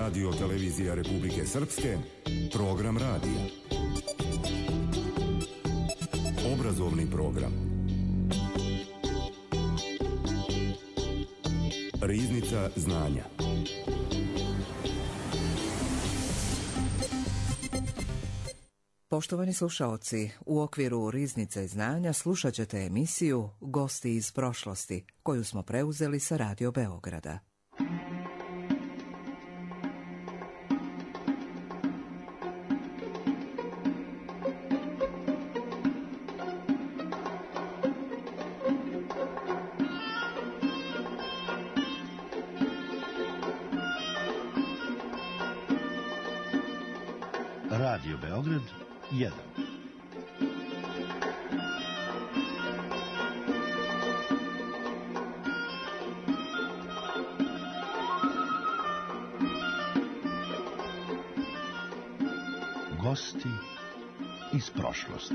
Radio Televizija Republike Srpske, program radija. Obrazovni program. Riznica znanja. Poštovani slušaoci, u okviru Riznice znanja slušat ćete emisiju Gosti iz prošlosti, koju smo preuzeli sa Radio Beograda. Radio Beograd 1. Gosti iz prošlosti.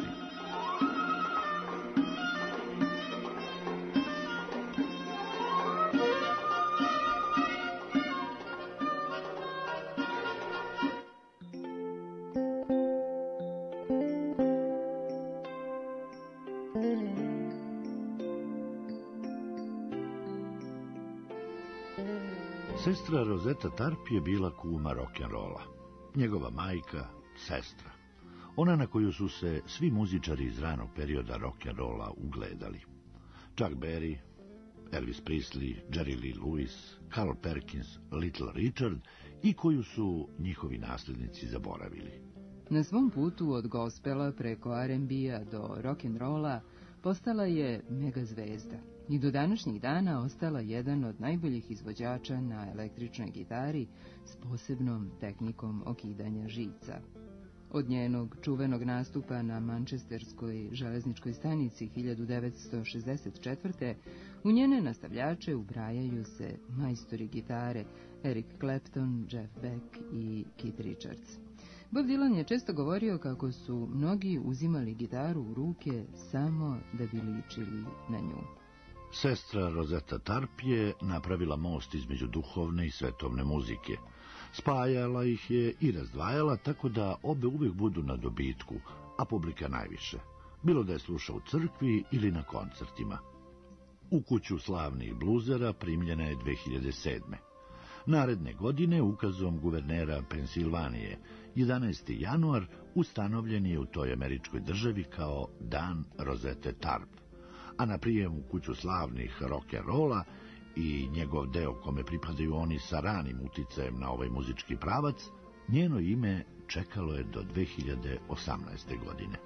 Sestra Rosetta Tarp je bila kuma rock'n'rolla. Njegova majka, sestra. Ona na koju su se svi muzičari iz ranog perioda rock'n'rolla ugledali. Chuck Berry, Elvis Presley, Jerry Lee Lewis, Carl Perkins, Little Richard i koju su njihovi nasljednici zaboravili. Na svom putu od gospela preko R&B-a do rock'n'rolla postala je mega zvezda i do današnjih dana ostala jedan od najboljih izvođača na električnoj gitari s posebnom tehnikom okidanja žica. Od njenog čuvenog nastupa na Manchesterskoj železničkoj stanici 1964. u njene nastavljače ubrajaju se majstori gitare Eric Clapton, Jeff Beck i Keith Richards. Bob Dylan je često govorio kako su mnogi uzimali gitaru u ruke samo da bi ličili na nju. Sestra Rosetta Tarp je napravila most između duhovne i svetovne muzike. Spajala ih je i razdvajala tako da obe uvijek budu na dobitku, a publika najviše. Bilo da je sluša u crkvi ili na koncertima. U kuću slavnih bluzera primljena je 2007. Naredne godine ukazom guvernera Pensilvanije 11. januar ustanovljen je u toj američkoj državi kao Dan Rosette Tarp, a na prijem u kuću slavnih rock'n'rolla i njegov deo kome pripadaju oni sa ranim uticajem na ovaj muzički pravac, njeno ime čekalo je do 2018. godine.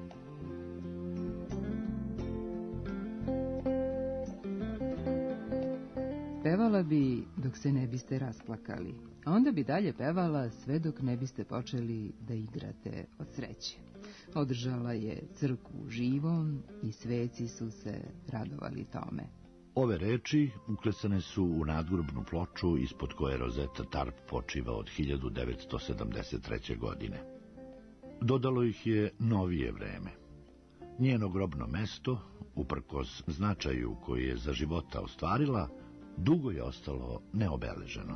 Pevala bi dok se ne biste rasplakali, a onda bi dalje pevala sve dok ne biste počeli da igrate od sreće. Održala je crkvu živom i sveci su se radovali tome. Ove reči uklesane su u nadgrobnu ploču ispod koje Rosetta Tarp počiva od 1973. godine. Dodalo ih je novije vreme. Njeno grobno mesto, uprkos značaju koji je za života ostvarila, dugo je ostalo neobeleženo.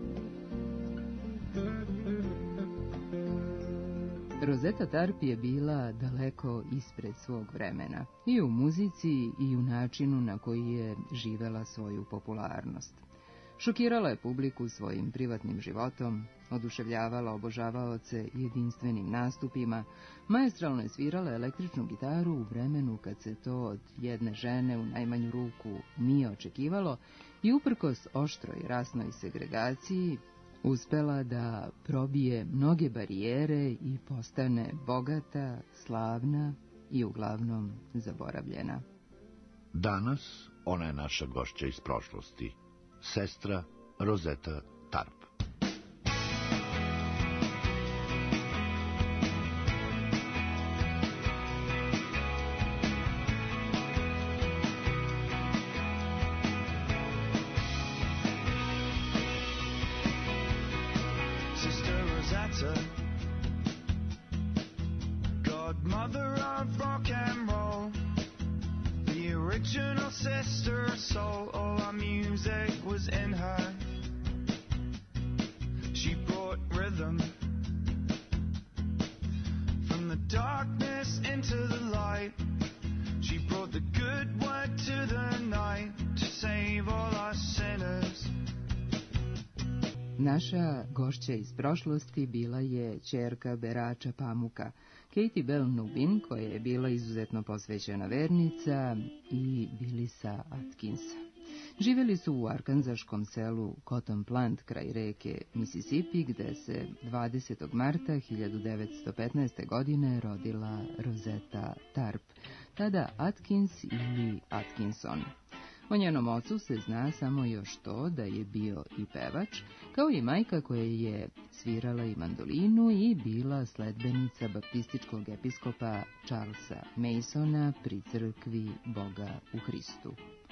Rosetta Tarp je bila daleko ispred svog vremena, i u muzici i u načinu na koji je živela svoju popularnost. Šokirala je publiku svojim privatnim životom, oduševljavala obožavaoce jedinstvenim nastupima, maestralno je svirala električnu gitaru u vremenu kad se to od jedne žene u najmanju ruku nije očekivalo i uprkos oštroj rasnoj segregaciji uspela da probije mnoge barijere i postane bogata, slavna i uglavnom zaboravljena. Danas ona je naša gošća iz prošlosti, sestra Rosetta Tarp. Godmother of rock and roll, the original sister soul, all our music was in her. She brought Naša gošća iz prošlosti bila je ćerka berača pamuka, Katie Bell Nubin, koja je bila izuzetno posvećena vernica, i Billisa Atkinsa. Živjeli su u arkanzaškom selu Cotton Plant kraj reke Mississippi, gde se 20. marta 1915. godine rodila Rosetta Tarp, tada Atkins ili Atkinson. O njenom ocu se zna samo još to da je bio i pevač, kao i majka koja je svirala i mandolinu i bila sledbenica baptističkog episkopa Charlesa Masona pri crkvi Boga u Hristu.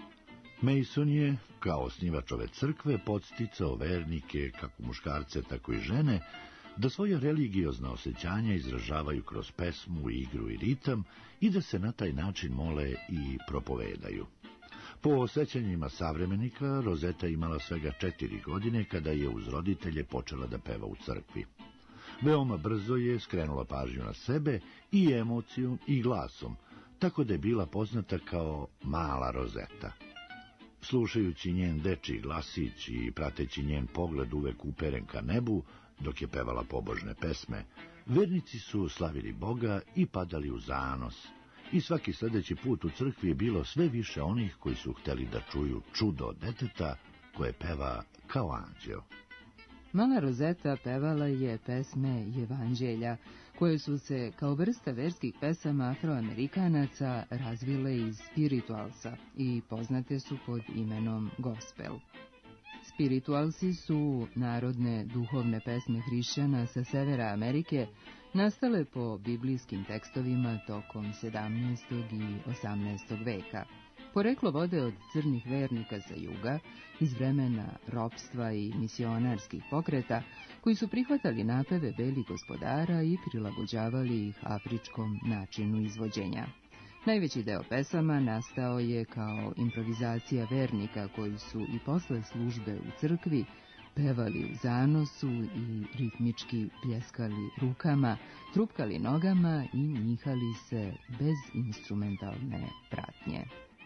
Mason je, kao osnivač ove crkve, podsticao vernike, kako muškarce, tako i žene, da svoje religiozna osjećanja izražavaju kroz pesmu, igru i ritam i da se na taj način mole i propovedaju. Po osjećanjima savremenika, Rosetta imala svega 4 godine kada je uz roditelje počela da peva u crkvi. Veoma brzo je skrenula pažnju na sebe i emocijom i glasom, tako da je bila poznata kao Mala Rosetta. Slušajući njen dečiji glasić i prateći njen pogled uvek uperen ka nebu, dok je pevala pobožne pesme, vernici su slavili Boga i padali u zanos, i svaki sljedeći put u crkvi je bilo sve više onih koji su hteli da čuju čudo deteta koje peva kao anđeo. Mala Rosetta pevala je pesme Evanđelja, koje su se kao vrsta verskih pesama Afroamerikanaca razvile iz spiritualsa i poznate su pod imenom gospel. Spiritualsi su narodne duhovne pesme hrišćana sa severa Amerike, nastale po biblijskim tekstovima tokom 17. i 18. veka. Poreklo vode od crnih vernika sa juga, iz vremena ropstva i misionarskih pokreta, koji su prihvatali napeve belih gospodara i prilagođavali ih afričkom načinu izvođenja. Najveći deo pesama nastao je kao improvizacija vernika koji su i posle službe u crkvi pevali u zanosu i ritmički pljeskali rukama, trupkali nogama i njihali se bez instrumentalne pratnje.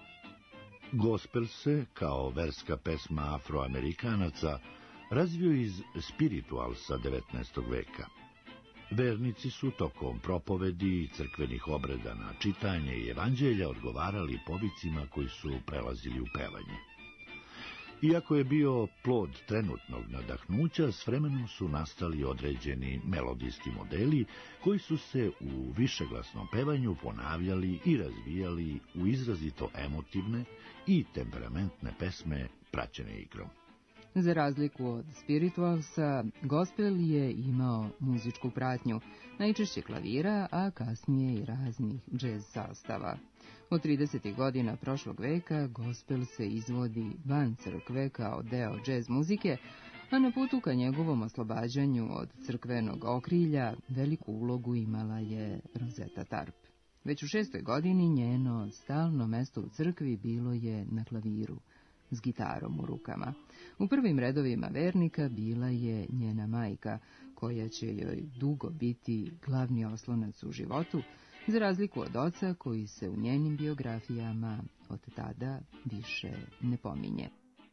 Gospel se, kao verska pesma Afroamerikanaca, razvio iz spiritualsa 19. veka. Vernici su tokom propovedi i crkvenih obreda na čitanje i evanđelja odgovarali povicima koji su prelazili u pevanje. Iako je bio plod trenutnog nadahnuća, s vremenom su nastali određeni melodijski modeli koji su se u višeglasnom pevanju ponavljali i razvijali u izrazito emotivne i temperamentne pesme praćene igrom. Za razliku od spiritualsa, gospel je imao muzičku pratnju, najčešće klavira, a kasnije i raznih džez sastava. Od 30. godina prošlog veka gospel se izvodi van crkve kao deo džez muzike, a na putu ka njegovom oslobađanju od crkvenog okrilja veliku ulogu imala je Rosetta Tarp. Već u 6. godini njeno stalno mesto u crkvi bilo je na klaviru, s gitarom u rukama. U prvim redovima vernika bila je njena majka, koja će joj dugo biti glavni oslonac u životu, za razliku od oca koji se u njenim biografijama od tada više ne pominje.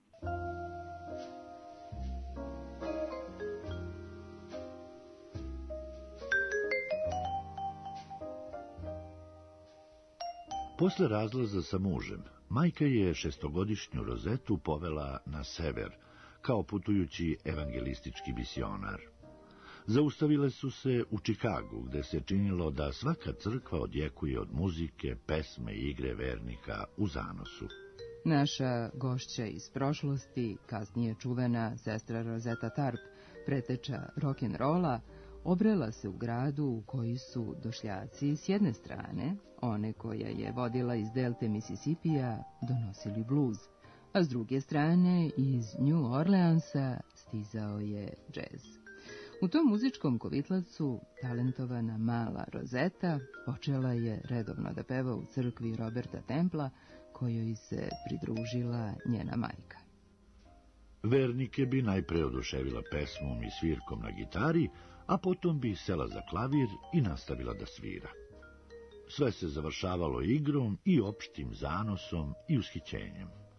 Posle razlaza sa mužem, majka je 6-godišnju Rosetu povela na sever, kao putujući evangelistički misionar. Zaustavile su se u Čikagu, gde se činilo da svaka crkva odjekuje od muzike, pesme i igre vernika u zanosu. Naša gošća iz prošlosti, kasnije čuvena sestra Rosetta Tarp, preteča rock'n'rolla, obrela se u gradu u koji su došljaci s jedne strane, one koja je vodila iz delte Mississippija, donosili bluz, a s druge strane iz New Orleansa stizao je džez. U tom muzičkom kovitlacu talentovana mala Rosetta počela je redovno da peva u crkvi Roberta Templa, kojoj se pridružila njena majka. Vernike bi najpre oduševila pesmom i svirkom na gitari, a potom bi sela za klavir i nastavila da svira. Sve se završavalo igrom i opštim zanosom i ushićenjem.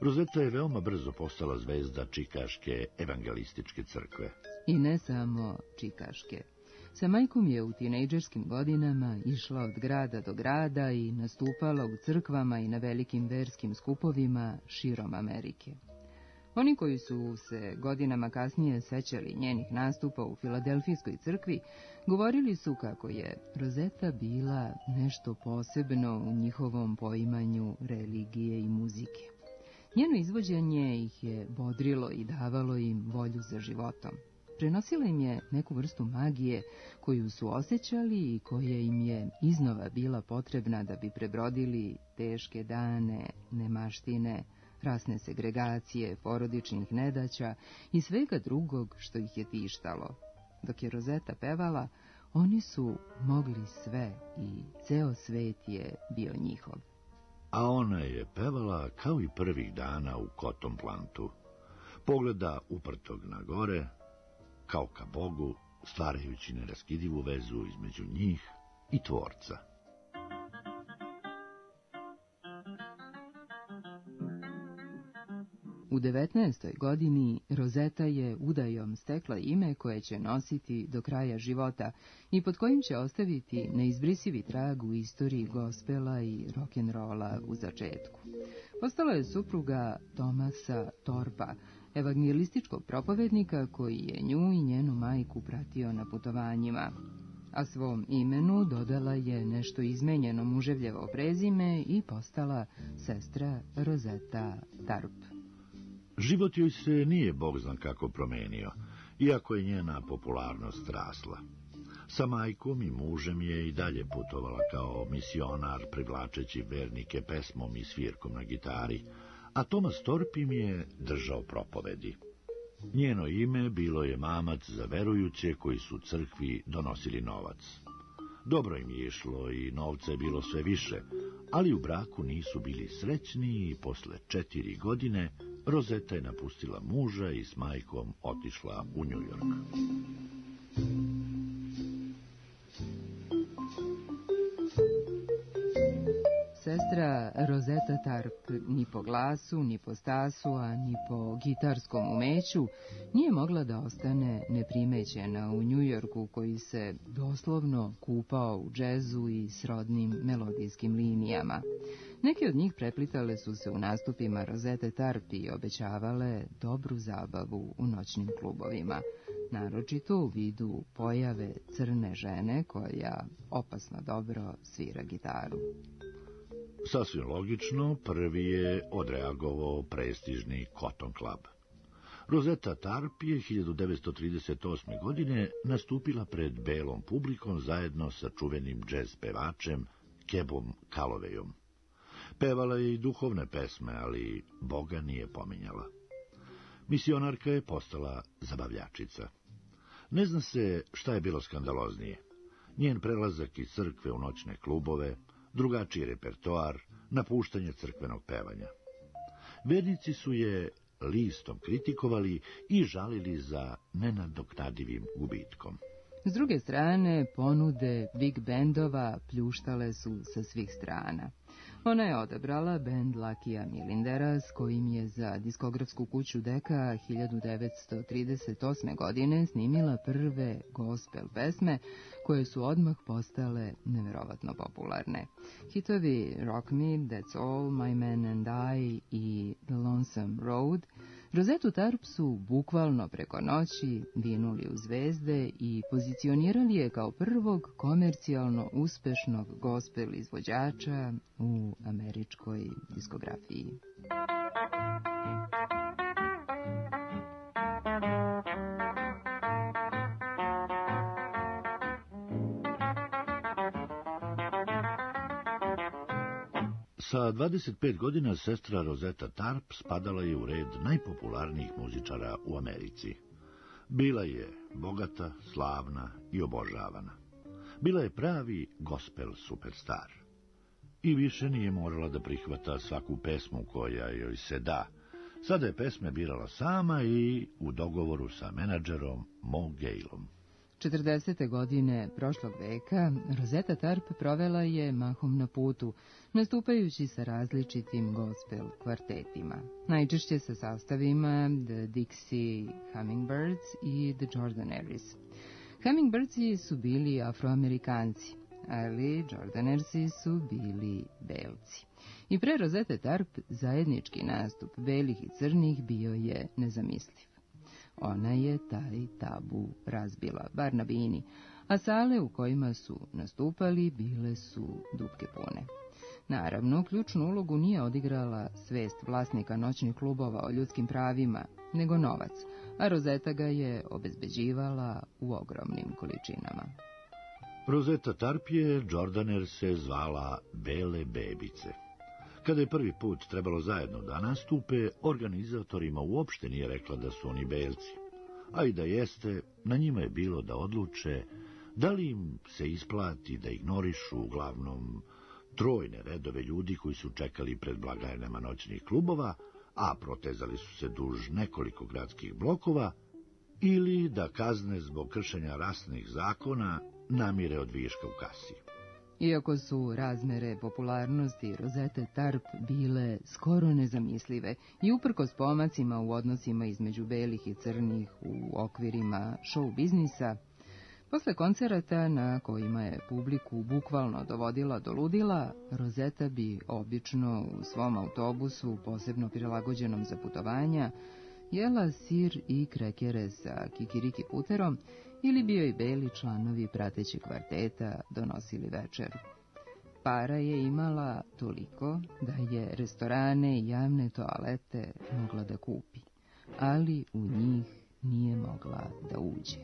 Rosetta je veoma brzo postala zvezda Čikaške evangelističke crkve. I ne samo čikaške. Sa majkom je u tinejdžerskim godinama išla od grada do grada i nastupala u crkvama i na velikim verskim skupovima širom Amerike. Oni koji su se godinama kasnije sećali njenih nastupa u Filadelfijskoj crkvi, govorili su kako je Rosetta bila nešto posebno u njihovom poimanju religije i muzike. Njeno izvođenje ih je bodrilo i davalo im volju za životom. Prenosila im je neku vrstu magije koju su osjećali i koja im je iznova bila potrebna da bi prebrodili teške dane, nemaštine, rasne segregacije, porodičnih nedaća i svega drugog što ih je tištalo. Dok je Rosetta pevala, oni su mogli sve i ceo svet je bio njihov. A ona je pevala kao i prvih dana u Cotton Plantu. Pogleda uprtog na gore, kao ka Bogu, stvarajući neraskidivu vezu između njih i Tvorca. U 19. godini Rosetta je udajom stekla ime koje će nositi do kraja života i pod kojim će ostaviti neizbrisivi trag u istoriji gospela i rock'n'rolla u začetku. Postala je supruga Thomasa Thorpa, evangelističkog propovednika koji je nju i njenu majku pratio na putovanjima. A svom imenu dodala je nešto izmenjeno muževljevo prezime i postala sestra Rosetta Tarp. Život joj se nije bog zna kako promenio, iako je njena popularnost rasla. Sa majkom i mužem je i dalje putovala kao misionar, privlačeći vernike pesmom i svirkom na gitari, a Thomas Thorpe im je držao propovedi. Njeno ime bilo je mamac za verujuće koji su crkvi donosili novac. Dobro im je išlo i novca je bilo sve više, ali u braku nisu bili srećni i posle 4 godine Rosetta je napustila muža i s majkom otišla u New York. Sestra Rosetta Tarp ni po glasu, ni po stasu, a ni po gitarskom umeću nije mogla da ostane neprimećena u New Yorku koji se doslovno kupao u džezu i srodnim melodijskim linijama. Neke od njih preplitale su se u nastupima Rosette Tarp i obećavale dobru zabavu u noćnim klubovima, naročito u vidu pojave crne žene koja opasno dobro svira gitaru. Sasvim logično, prvi je odreagovao prestižni Cotton Club. Rosetta Tarp je 1938. godine nastupila pred belom publikom zajedno sa čuvenim džez pevačem Kebom Callowayom. Pevala je i duhovne pesme, ali Boga nije pominjala. Misionarka je postala zabavljačica. Ne zna se šta je bilo skandaloznije. Njen prelazak iz crkve u noćne klubove, drugačiji repertoar, napuštanje crkvenog pevanja. Vernici su je listom kritikovali i žalili za nenadoknadivim gubitkom. S druge strane, ponude big bendova pljuštale su sa svih strana. Ona je odabrala bend Lakija Milindera, s kojim je za diskografsku kuću Deka 1938. godine snimila prve gospel pesme, koje su odmah postale neverovatno popularne. Hitovi Rock Me, That's All, My Man and I i The Lonesome Road Rosettu Tarp su bukvalno preko noći vinuli u zvezde i pozicionirali je kao prvog komercijalno uspešnog gospel izvođača u američkoj diskografiji. Sa 25 godina sestra Rosetta Tarp spadala je u red najpopularnijih muzičara u Americi. Bila je bogata, slavna i obožavana. Bila je pravi gospel superstar. I više nije morala da prihvata svaku pesmu koja joj se da. Sada je pesme birala sama i u dogovoru sa menadžerom Mo Gailom. 40. godine prošlog veka Rosetta Tarp provela je mahom na putu, nastupajući sa različitim gospel kvartetima, najčešće sa sastavima The Dixie Hummingbirds i The Jordaneres. Hummingbirdsi su bili Afroamerikanci, ali Jordanersi su bili belci. I pre Rosette Tarp zajednički nastup belih i crnih bio je nezamisliv. Ona je taj tabu razbila, bar na bini, a sale u kojima su nastupali bile su dupke pune. Naravno, ključnu ulogu nije odigrala svest vlasnika noćnih klubova o ljudskim pravima, nego novac, a Rosetta ga je obezbeđivala u ogromnim količinama. Rosetta Tarp je Jordaners zvala Bele bebice. Kada je prvi put trebalo zajedno da nastupe, organizatorima uopšte nije rekla da su oni belci. A i da jeste, na njima je bilo da odluče da li im se isplati da ignorišu uglavnom trojne redove ljudi koji su čekali pred blagajnama noćnih klubova, a protezali su se duž nekoliko gradskih blokova, ili da kazne zbog kršenja rasnih zakona namire od viška u kasi. Iako su razmere popularnosti Rosette Tarp bile skoro nezamislive i uprkos pomacima u odnosima između belih i crnih u okvirima show biznisa, posle koncerata na kojima je publiku bukvalno dovodila do ludila, Rosetta bi obično u svom autobusu, posebno prilagođenom za putovanja, jela sir i krekere sa kikiriki puterom ili bi joj beli članovi pratećeg kvarteta donosili večeru. Para je imala toliko da je restorane i javne toalete mogla da kupi, ali u njih nije mogla da uđe.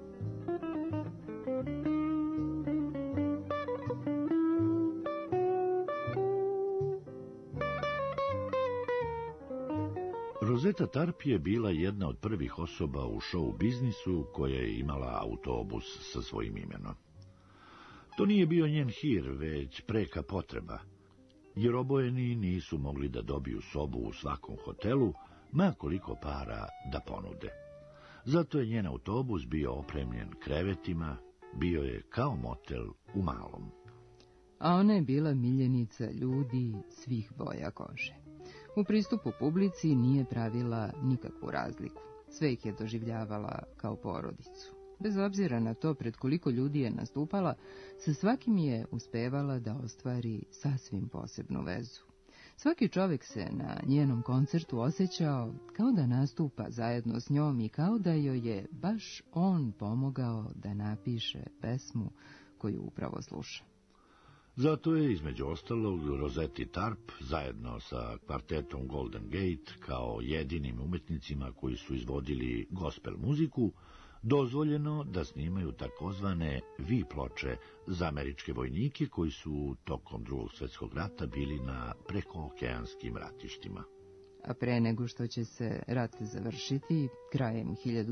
Rosetta Tarp je bila jedna od prvih osoba u show biznisu koja je imala autobus sa svojim imenom. To nije bio njen hir, već preka potreba, jer obojeni nisu mogli da dobiju sobu u svakom hotelu, ma koliko para da ponude. Zato je njen autobus bio opremljen krevetima, bio je kao motel u malom. A ona je bila miljenica ljudi svih boja kože. U pristupu publici nije pravila nikakvu razliku. Sve ih je doživljavala kao porodicu. Bez obzira na to pred koliko ljudi je nastupala, sa svakim je uspevala da ostvari sasvim posebnu vezu. Svaki čovjek se na njenom koncertu osjećao kao da nastupa zajedno s njom i kao da joj je baš on pomogao da napiše pesmu koju upravo sluša. Zato je, između ostalog, Rosetti Tarp, zajedno sa kvartetom Golden Gate, kao jedinim umetnicima koji su izvodili gospel muziku, dozvoljeno da snimaju takozvane V ploče za američke vojnike koji su tokom Drugog svjetskog rata bili na prekookeanskim ratištima. A pre nego što će se rat završiti, krajem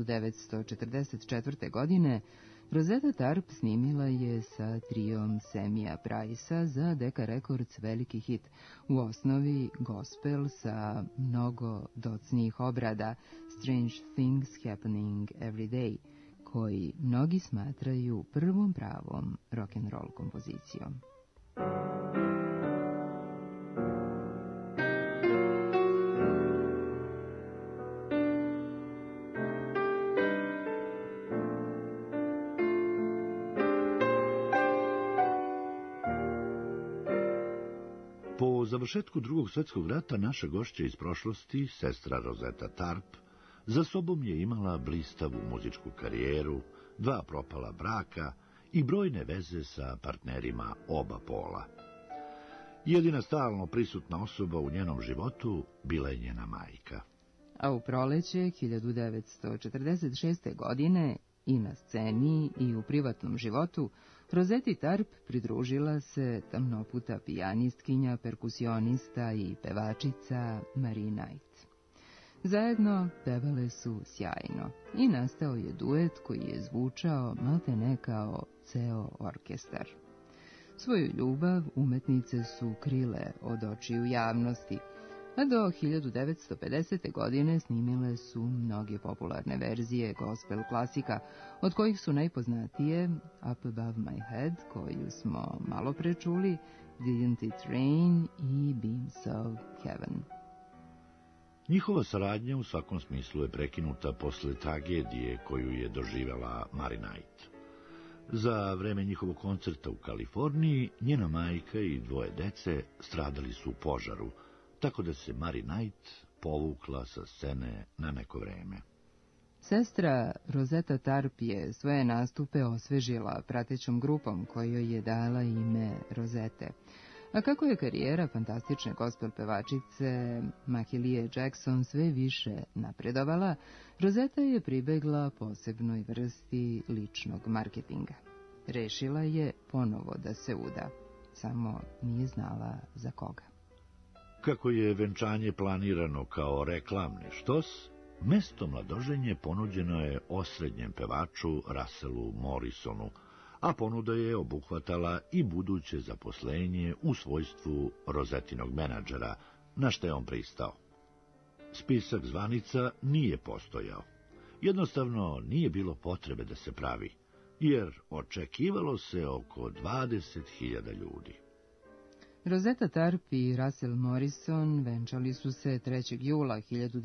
1944. godine, Rosetta Tarp snimila je sa trijom Semija Price-a za Decca Records veliki hit, u osnovi gospel sa mnogo docnijih obrada, Strange Things Happening Every Day, koji mnogi smatraju prvom pravom rock'n'roll kompozicijom. Po završetku Drugog svjetskog rata naša gošća iz prošlosti, sestra Rosetta Tarp, za sobom je imala blistavu muzičku karijeru, 2 propala braka i brojne veze sa partnerima oba pola. Jedina stalno prisutna osoba u njenom životu bila je njena majka. A u proleće 1946. godine i na sceni i u privatnom životu Rosetti Tarp pridružila se tamnoputa pijanistkinja, perkusionista i pevačica Marie Knight. Zajedno pevale su sjajno i nastao je duet koji je zvučao maltene kao ceo orkestar. Svoju ljubav umetnice su krile od očiju javnosti, a do 1950. godine snimile su mnoge popularne verzije gospel klasika, od kojih su najpoznatije Up Above My Head, koju smo malo pre čuli, Didn't It Rain i Beams of Heaven. Njihova saradnja u svakom smislu je prekinuta posle tragedije koju je doživjela Mary Knight. Za vreme njihovog koncerta u Kaliforniji, njena majka i dvoje dece stradali su u požaru, tako da se Mary Knight povukla sa scene na neko vreme. Sestra Rosetta Tarp je svoje nastupe osvežila pratećom grupom kojoj je dala ime Rosette. A kako je karijera fantastične gospel pevačice Mahalie Jackson sve više napredovala, Rosetta je pribegla posebnoj vrsti ličnog marketinga. Rešila je ponovo da se uda, samo nije znala za koga. Kako je venčanje planirano kao reklamni štos, mesto mladoženje ponuđeno je osrednjem pevaču Russellu Morrisonu, a ponuda je obuhvatala i buduće zaposlenje u svojstvu Rosetinog menadžera, na što je on pristao. Spisak zvanica nije postojao. Jednostavno nije bilo potrebe da se pravi, jer očekivalo se oko 20.000 ljudi. Rosetta Tarp i Russell Morrison venčali su se 3. jula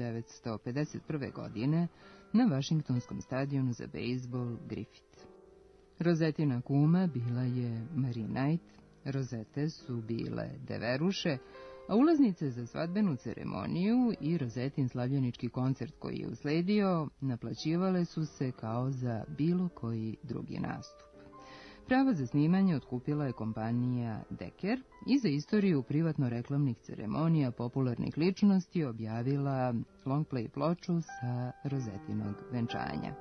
1951. godine na Vašingtonskom stadionu za bejzbol Griffith. Rosettina kuma bila je Mary Knight, Rosette su bile deveruše, a ulaznice za svadbenu ceremoniju i Rosettin slavljenički koncert koji je usledio naplaćivale su se kao za bilo koji drugi nastup. Prava za snimanje otkupila je kompanija Decker i za istoriju privatno-reklamnih ceremonija popularnih ličnosti objavila longplay ploču sa Rosettinog venčanja.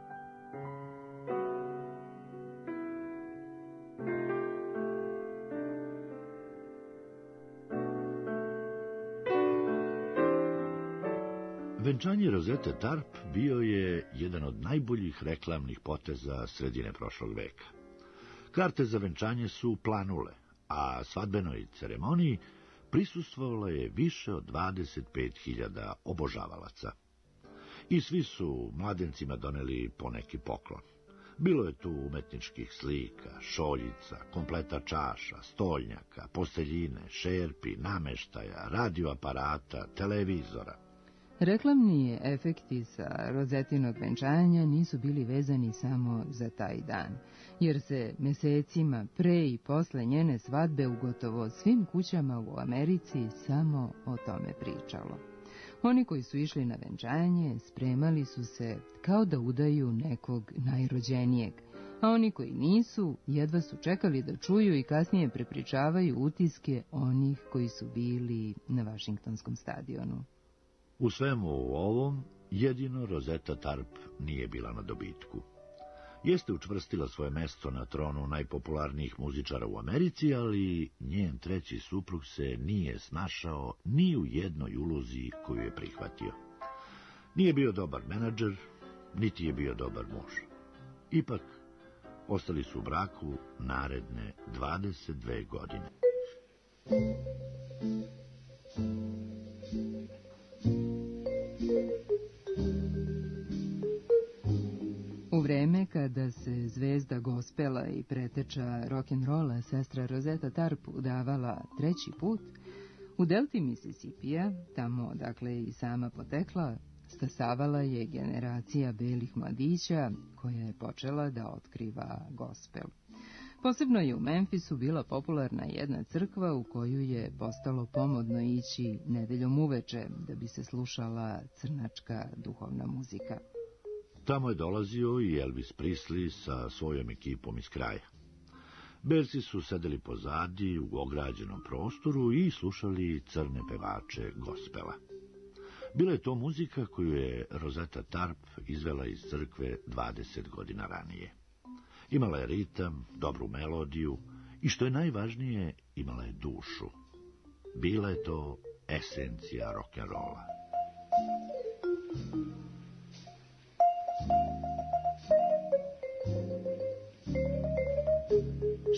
Venčanje Rosette Tarp bio je jedan od najboljih reklamnih poteza sredine prošlog veka. Karte za venčanje su planule, a svadbenoj ceremoniji prisustvovalo je više od 25.000 obožavalaca. I svi su mladencima doneli poneki poklon. Bilo je tu umetničkih slika, šoljica, kompleta čaša, stoljnjaka, posteljine, šerpi, nameštaja, radioaparata, televizora. Reklamni efekti sa Rosettinog venčanja nisu bili vezani samo za taj dan, jer se mesecima pre i posle njene svadbe u gotovo svim kućama u Americi samo o tome pričalo. Oni koji su išli na venčanje spremali su se kao da udaju nekog najrođenijeg, a oni koji nisu jedva su čekali da čuju i kasnije prepričavaju utiske onih koji su bili na Vašingtonskom stadionu. U svemu ovom jedino Rosetta Tarp nije bila na dobitku. Jeste učvrstila svoje mesto na tronu najpopularnijih muzičara u Americi, ali njen treći suprug se nije snašao ni u jednoj ulozi koju je prihvatio. Nije bio dobar menadžer, niti je bio dobar muž. Ipak, ostali su u braku naredne 22 godine. U vreme kada se zvezda gospela i preteča rock'n'rolla sestra Rosetta Tarp udavala treći put, u delti Mississippija, tamo odakle i sama potekla, stasavala je generacija belih mladića koja je počela da otkriva gospel. Posebno je u Memphisu bila popularna jedna crkva u koju je postalo pomodno ići nedeljom uveče da bi se slušala crnačka duhovna muzika. Tamo je dolazio i Elvis Presley sa svojom ekipom iz kraja. Belci su sedeli pozadi u ograđenom prostoru i slušali crne pevače gospela. Bila je to muzika koju je Rosetta Tarp izvela iz crkve 20 godina ranije. Imala je ritam, dobru melodiju i, što je najvažnije, imala je dušu. Bila je to esencija rock'n'rolla.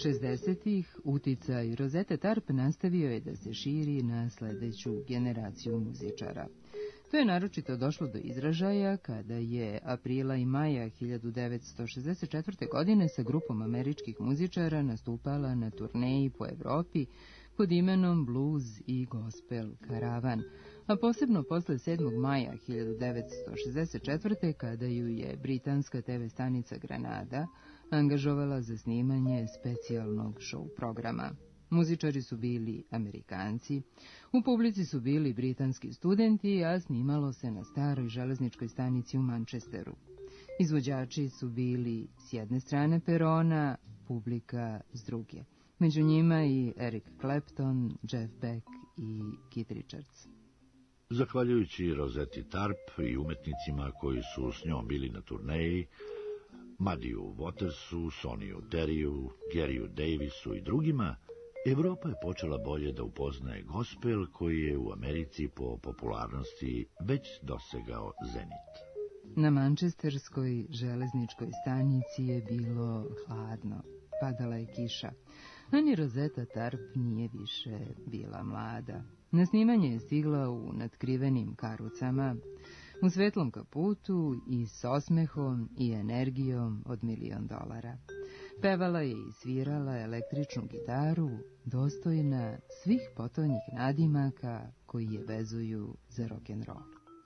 60-ih uticaj Rosette Tarp nastavio je da se širi na sledeću generaciju muzičara. To je naročito došlo do izražaja kada je aprila i maja 1964. godine sa grupom američkih muzičara nastupala na turneji po Evropi pod imenom Blues i Gospel Karavan, a posebno posle 7. maja 1964. kada ju je britanska TV stanica Granada angažovala za snimanje specijalnog show programa. Muzičari su bili Amerikanci, u publici su bili britanski studenti, a snimalo se na staroj železničkoj stanici u Manchesteru. Izvođači su bili s jedne strane perona, publika s druge. Među njima i Eric Clapton, Jeff Beck i Keith Richards. Zahvaljujući Rosette Tarp i umetnicima koji su s njom bili na turneji, Muddyu Watersu, Sonny Terryu, Garyu Davisu i drugima, Evropa je počela bolje da upoznaje gospel koji je u Americi po popularnosti već dosegao zenit. Na mančesterskoj železničkoj stanici je bilo hladno, padala je kiša, a ni Rosette Tarp nije više bila mlada. Na snimanje je stigla u natkrivenim karucama, u svetlom kaputu i s osmehom i energijom od $1.000.000. Pevala je i svirala električnu gitaru, dostojna svih potonjih nadimaka koji je vezuju za rock'n'roll.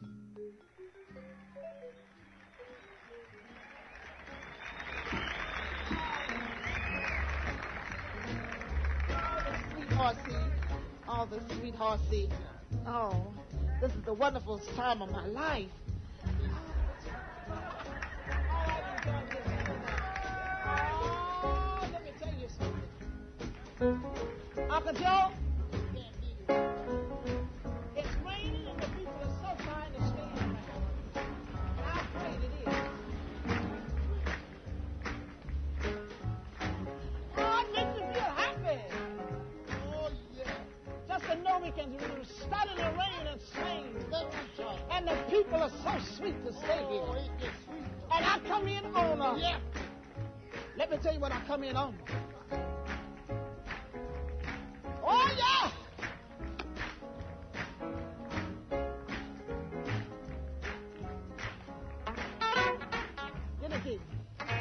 Oh, the sweet horsey. Oh, this is the wonderful time of my life. Oh, let me tell you something. Uncle Joe, it's raining and the people are so trying to stay around. And I'm afraid it is. Oh, it makes me feel happy. Just to know we can start in the rain and sing. And the people are so sweet to stay here. And I come in on a... Let me tell you what I come in on. Oh, yeah! Get it, kid.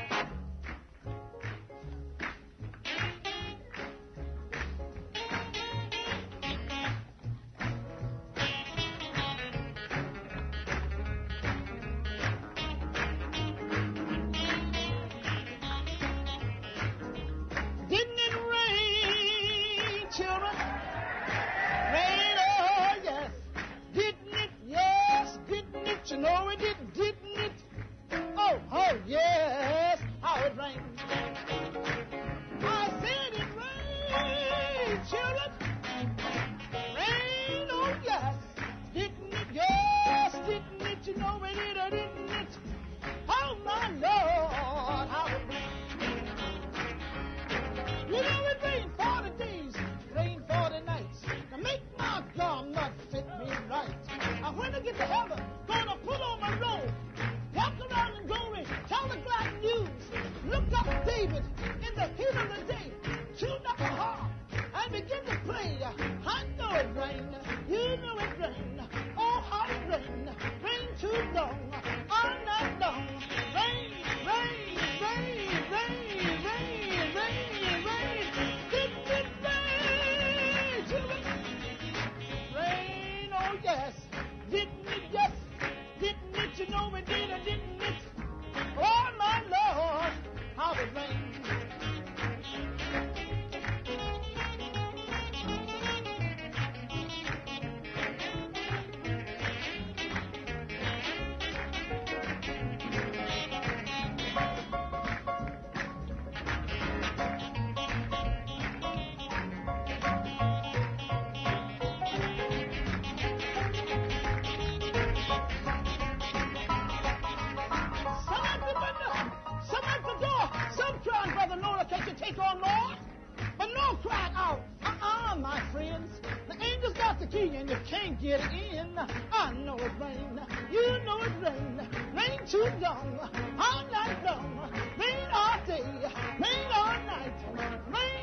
And you can't get in. I know it rain. You know it rain. Rain too long. All night long. Rain all day. Rain all night. Rain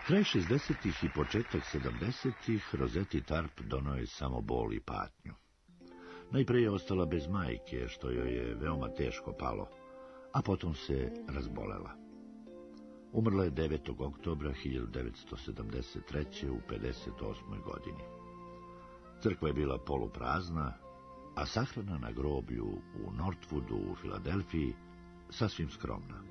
Kraj 60-ih i početak 70-ih Roseti Tarp donio je samo bol i patnju. Najprije je ostala bez majke, što joj je veoma teško palo, a potom se razbolela. Umrla je 9. oktobra 1973. u 58. godini. Crkva je bila poluprazna, a sahrana na groblju u Northwoodu u Filadelfiji sasvim skromna.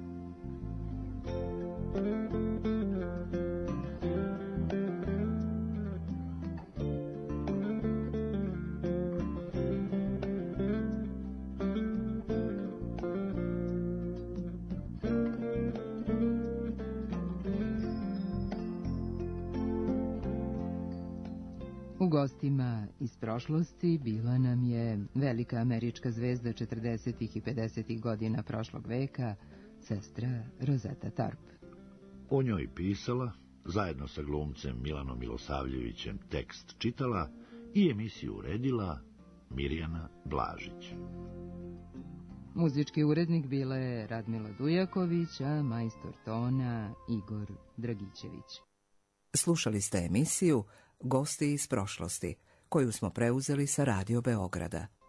U gostima iz prošlosti bila nam je velika američka zvezda 40. i 50. godina prošlog veka, sestra Roseta Tarp. O njoj pisala, zajedno sa glumcem Milanom Milosavljevićem tekst čitala i emisiju uredila Mirjana Blažić. Muzički urednik bila je Radmila Dujaković, a majstor tona Igor Dragićević. Slušali ste emisiju Gosti iz prošlosti, koju smo preuzeli sa Radio Beograda.